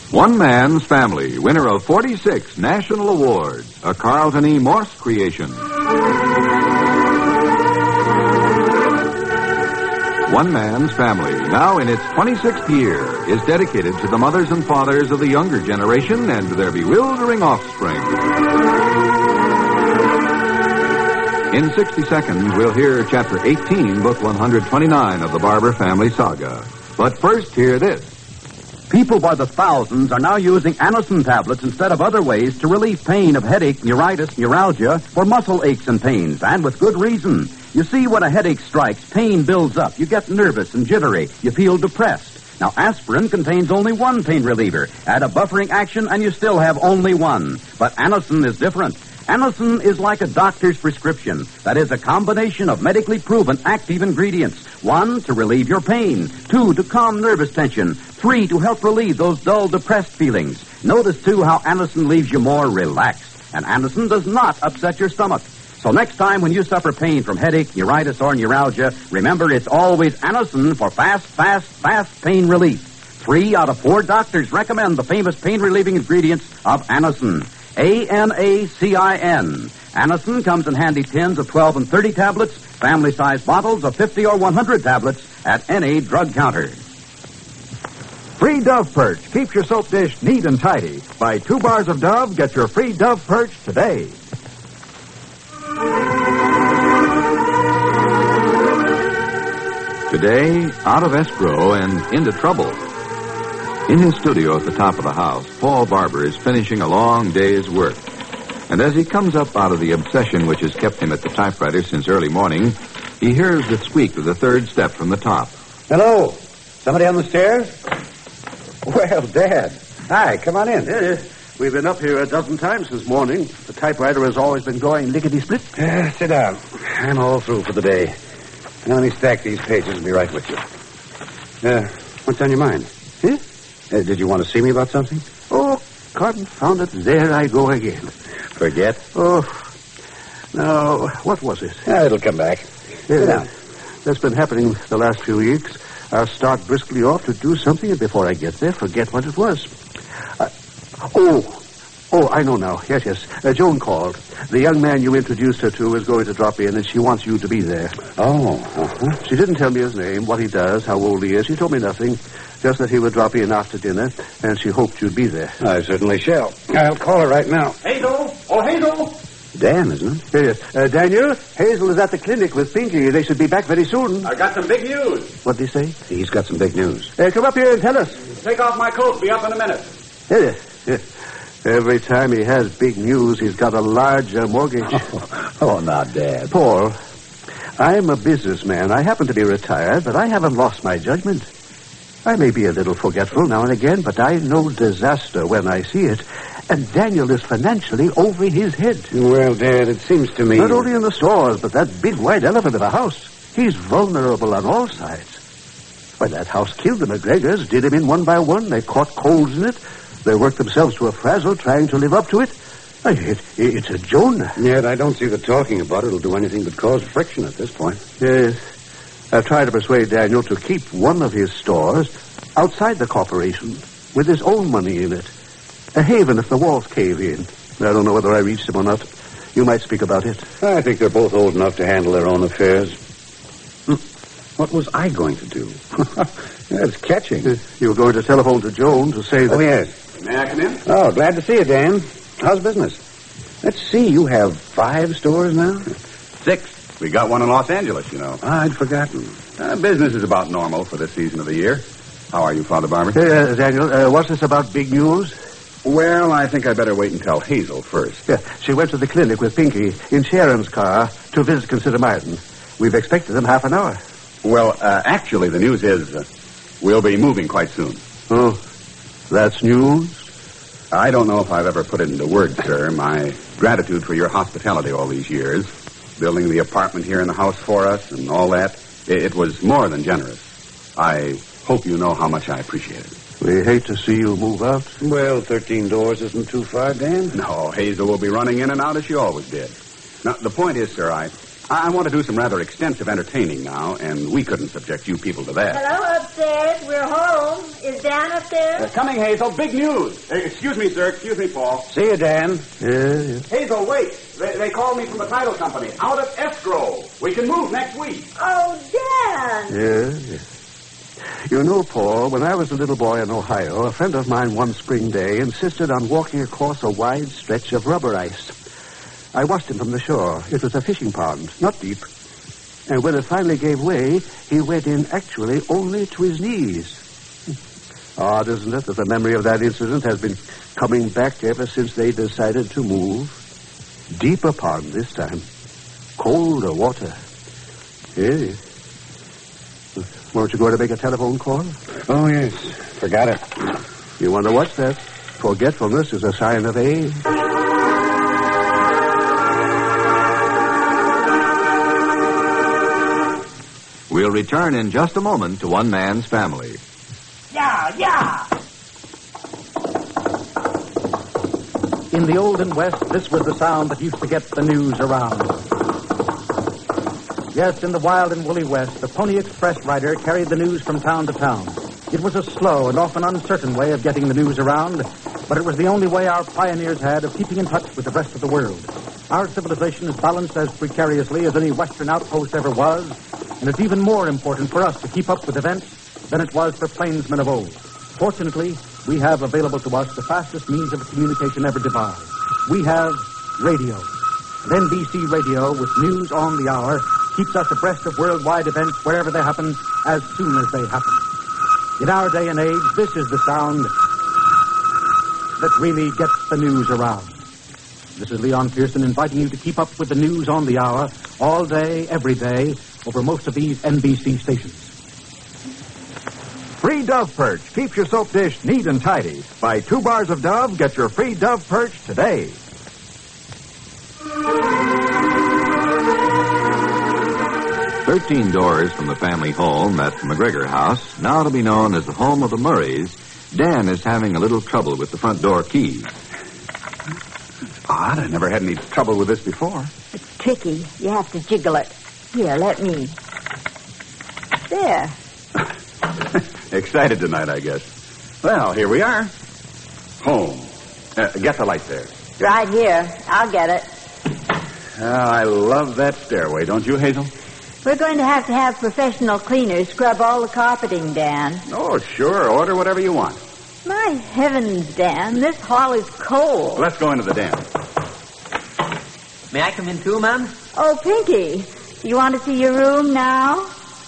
One Man's Family, winner of 46 national awards, a Carlton E. Morse creation. One Man's Family, now in its 26th year, is dedicated to the mothers and fathers of the younger generation and their bewildering offspring. In 60 seconds, we'll hear Chapter 18, Book 129 of the Barber Family Saga. But first, hear this. People by the thousands are now using Anacin tablets instead of other ways to relieve pain of headache, neuritis, neuralgia, for muscle aches and pains, and with good reason. You see, when a headache strikes, pain builds up. You get nervous and jittery. You feel depressed. Now, aspirin contains only one pain reliever. Add a buffering action, and you still have only one. But Anacin is different. Anacin is like a doctor's prescription. That is, a combination of medically proven active ingredients. 1, to relieve your pain. 2, to calm nervous tension. 3, to help relieve those dull, depressed feelings. Notice, too, how Anacin leaves you more relaxed. And Anacin does not upset your stomach. So next time when you suffer pain from headache, neuritis, or neuralgia, remember it's always Anacin for fast pain relief. 3 out of 4 doctors recommend the famous pain-relieving ingredients of Anacin. Anacin. Anacin comes in handy tins of 12 and 30 tablets, family-sized bottles of 50 or 100 tablets at any drug counter. Free Dove Perch keeps your soap dish neat and tidy. Buy 2 bars of Dove, get your free Dove Perch today. Today, out of escrow and into trouble. In his studio at the top of the house, Paul Barber is finishing a long day's work. And as he comes up out of the obsession which has kept him at the typewriter since early morning, he hears the squeak of the third step from the top. Hello? Somebody on the stairs? Well, Dad. Hi, come on in. We've been up here a dozen times this morning. The typewriter has always been going lickety-split. Sit down. I'm all through for the day. Now, let me stack these pages and be right with you. What's on your mind? Huh? Did you want to see me about something? Oh, confound it. There I go again. Forget? Oh, now, what was it? It'll come back. Sit down. That's been happening the last few weeks. I'll start briskly off to do something, and before I get there, forget what it was. I know now. Yes. Joan called. The young man you introduced her to is going to drop in, and she wants you to be there. Oh, She didn't tell me his name, what he does, how old he is. She told me nothing, just that he would drop in after dinner, and she hoped you'd be there. I certainly shall. I'll call her right now. Hazel! Oh, Hazel! Dan, isn't it? Yes. Daniel, Hazel is at the clinic with Pinky. They should be back very soon. I got some big news. What'd he say? He's got some big news. Come up here and tell us. Take off my coat. Be up in a minute. Yes. Every time he has big news, he's got a large mortgage. Oh, now, Dad. Paul, I'm a businessman. I happen to be retired, but I haven't lost my judgment. I may be a little forgetful now and again, but I know disaster when I see it. And Daniel is financially over his head. Well, Dad, it seems to me... Not only in the stores, but that big white elephant of a house. He's vulnerable on all sides. When that house killed the McGregors, did him in one by one. They caught colds in it. They worked themselves to a frazzle trying to live up to it. It's a Jonah. Yet I don't see that talking about it will do anything but cause friction at this point. Yes. I've tried to persuade Daniel to keep one of his stores outside the corporation with his own money in it. A haven if the walls cave in. I don't know whether I reached him or not. You might speak about it. I think they're both old enough to handle their own affairs. What was I going to do? That's catching. You were going to telephone to Joan to say that... Oh, yes. May I come in? Oh, glad to see you, Dan. How's business? Let's see, you have 5 stores now? 6. We got one in Los Angeles, you know. I'd forgotten. Business is about normal for this season of the year. How are you, Father Barber? Daniel, what's this about big news? Well, I think I better wait and tell Hazel first. Yeah, she went to the clinic with Pinky in Sharon's car to visit Consider Martin. We've expected them half an hour. Well, actually, the news is we'll be moving quite soon. Oh, that's news? I don't know if I've ever put it into words, sir. My gratitude for your hospitality all these years. Building the apartment here in the house for us and all that. It was more than generous. I hope you know how much I appreciate it. We hate to see you move out. Well, 13 doors isn't too far, Dan. No, Hazel will be running in and out as she always did. Now, the point is, sir, I want to do some rather extensive entertaining now, and we couldn't subject you people to that. Hello, upstairs. We're home. Is Dan upstairs? Coming, Hazel. Big news. Excuse me, sir. Excuse me, Paul. See you, Dan. Yeah. Hazel, wait. They called me from the title company. Out of escrow. We can move next week. Oh, Dan. Yeah. You know, Paul, when I was a little boy in Ohio, a friend of mine one spring day insisted on walking across a wide stretch of rubber ice. I watched him from the shore. It was a fishing pond, not deep. And when it finally gave way, he went in actually only to his knees. Odd, isn't it, that the memory of that incident has been coming back ever since they decided to move? Deeper pond this time. Colder water. Hey. Weren't you going to make a telephone call? Oh, yes. Forgot it. You wonder what's that? Forgetfulness is a sign of age. We'll return in just a moment to One Man's Family. Yeah. In the olden West, this was the sound that used to get the news around. Yes, in the wild and woolly West, the Pony Express rider carried the news from town to town. It was a slow and often uncertain way of getting the news around, but it was the only way our pioneers had of keeping in touch with the rest of the world. Our civilization is balanced as precariously as any Western outpost ever was, and it's even more important for us to keep up with events than it was for plainsmen of old. Fortunately, we have available to us the fastest means of communication ever devised. We have radio. And NBC Radio, with news on the hour, keeps us abreast of worldwide events wherever they happen, as soon as they happen. In our day and age, this is the sound that really gets the news around. This is Leon Pearson inviting you to keep up with the news on the hour, all day, every day, over most of these NBC stations. Free Dove Perch keeps your soap dish neat and tidy. Buy 2 bars of Dove, get your free Dove Perch today. 13 doors from the family home at the McGregor house, now to be known as the home of the Murrays, Dan is having a little trouble with the front door key. Odd. I never had any trouble with this before. It's tricky. You have to jiggle it. Here, let me. There. Excited tonight, I guess. Well, here we are. Home. Get the light there. Right here. I'll get it. I love that stairway, don't you, Hazel? We're going to have professional cleaners scrub all the carpeting, Dan. Oh, sure. Order whatever you want. My heavens, Dan, this hall is cold. Let's go into the den. May I come in too, Mom? Oh, Pinky, you want to see your room now?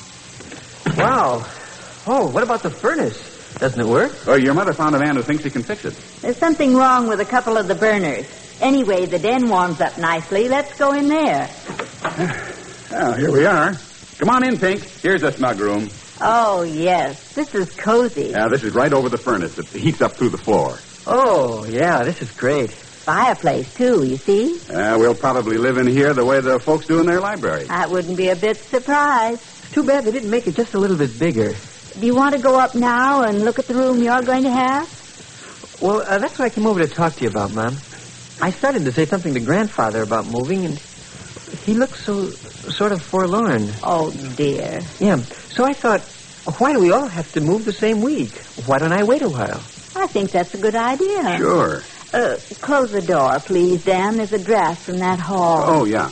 Wow. Oh, what about the furnace? Doesn't it work? Oh, your mother found a man who thinks he can fix it. There's something wrong with a couple of the burners. Anyway, the den warms up nicely. Let's go in there. Well, here we are. Come on in, Pink. Here's a snug room. Oh, yes. This is cozy. This is right over the furnace. It heats up through the floor. Oh, yeah, this is great. Fireplace, too, you see? We'll probably live in here the way the folks do in their library. I wouldn't be a bit surprised. Too bad they didn't make it just a little bit bigger. Do you want to go up now and look at the room you're going to have? Well, that's what I came over to talk to you about, Mom. I started to say something to Grandfather about moving, and he looked so sort of forlorn. Oh, dear. Yeah, so I thought, why do we all have to move the same week? Why don't I wait a while? I think that's a good idea. Sure. Close the door, please, Dan. There's a draft from that hall. Oh, yeah.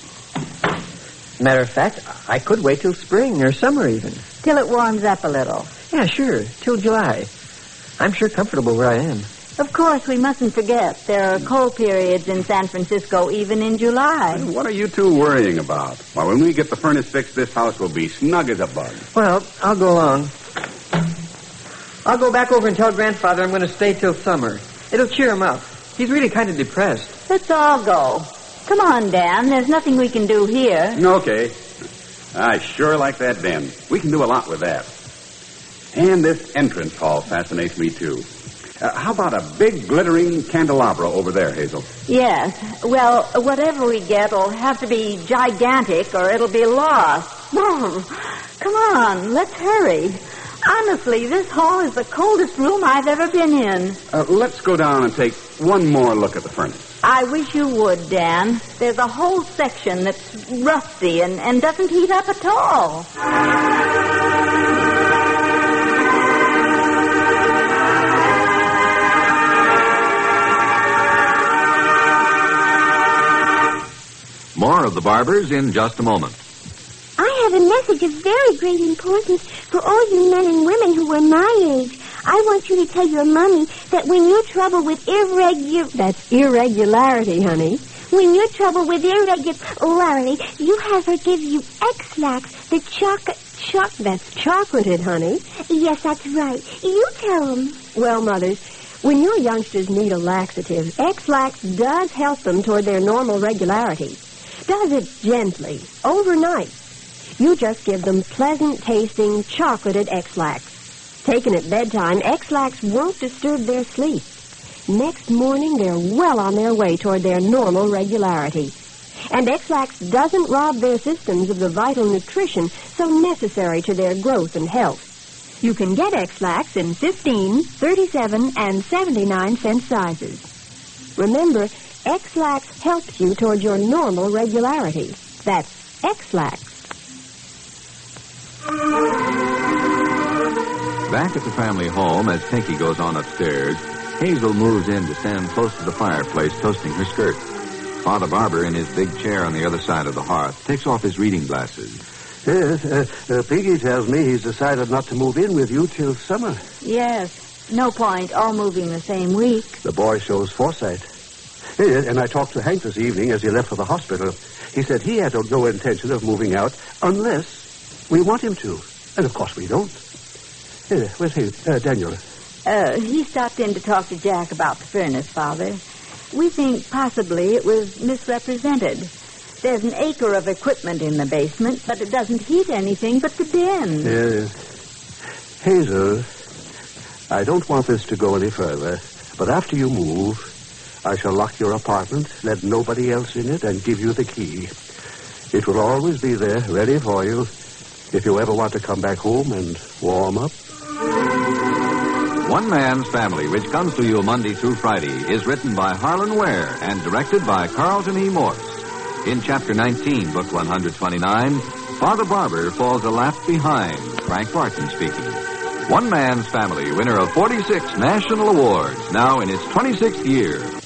Matter of fact, I could wait till spring or summer even. Till it warms up a little. Yeah, sure, till July. I'm sure comfortable where I am. Of course, we mustn't forget there are cold periods in San Francisco even in July. What are you two worrying about? Well, when we get the furnace fixed, this house will be snug as a bug. Well, I'll go along. I'll go back over and tell Grandfather I'm going to stay till summer. It'll cheer him up. He's really kind of depressed. Let's all go. Come on, Dan. There's nothing we can do here. Okay. I sure like that den. We can do a lot with that. And this entrance hall fascinates me, too. How about a big, glittering candelabra over there, Hazel? Yes. Well, whatever we get will have to be gigantic or it'll be lost. Mom, come on. Let's hurry. Honestly, this hall is the coldest room I've ever been in. Let's go down and take one more look at the furnace. I wish you would, Dan. There's a whole section that's rusty and doesn't heat up at all. More of the Barbers in just a moment. I have a message of very great importance for all you men and women who are my age. I want you to tell your mommy that when you're troubled with That's irregularity, honey. When you're troubled with irregularity, you have her give you X-Lax, the That's chocolated, honey. Yes, that's right. You tell them. Well, mothers, when your youngsters need a laxative, X-Lax does help them toward their normal regularity. Does it gently, overnight. You just give them pleasant-tasting, chocolated X-Lax. Taken at bedtime, X-Lax won't disturb their sleep. Next morning, they're well on their way toward their normal regularity. And X-Lax doesn't rob their systems of the vital nutrition so necessary to their growth and health. You can get X-Lax in 15, 37, and 79-cent sizes. Remember, X-Lax helps you toward your normal regularity. That's X-Lax. Back at the family home, as Pinky goes on upstairs, Hazel moves in to stand close to the fireplace, toasting her skirt. Father Barber, in his big chair on the other side of the hearth, takes off his reading glasses. Yes, Piggy tells me he's decided not to move in with you till summer. Yes, no point all moving the same week. The boy shows foresight. And I talked to Hank this evening as he left for the hospital. He said he had no intention of moving out unless we want him to. And of course we don't. Where's he? Daniel? He stopped in to talk to Jack about the furnace, Father. We think possibly it was misrepresented. There's an acre of equipment in the basement, but it doesn't heat anything but the den. Yes. Hazel, I don't want this to go any further, but after you move, I shall lock your apartment, let nobody else in it, and give you the key. It will always be there, ready for you, if you ever want to come back home and warm up. One Man's Family, which comes to you Monday through Friday, is written by Harlan Ware and directed by Carlton E. Morse. In Chapter 19, Book 129, Father Barber falls a lap behind. Frank Barton speaking. One Man's Family, winner of 46 national awards, now in its 26th year.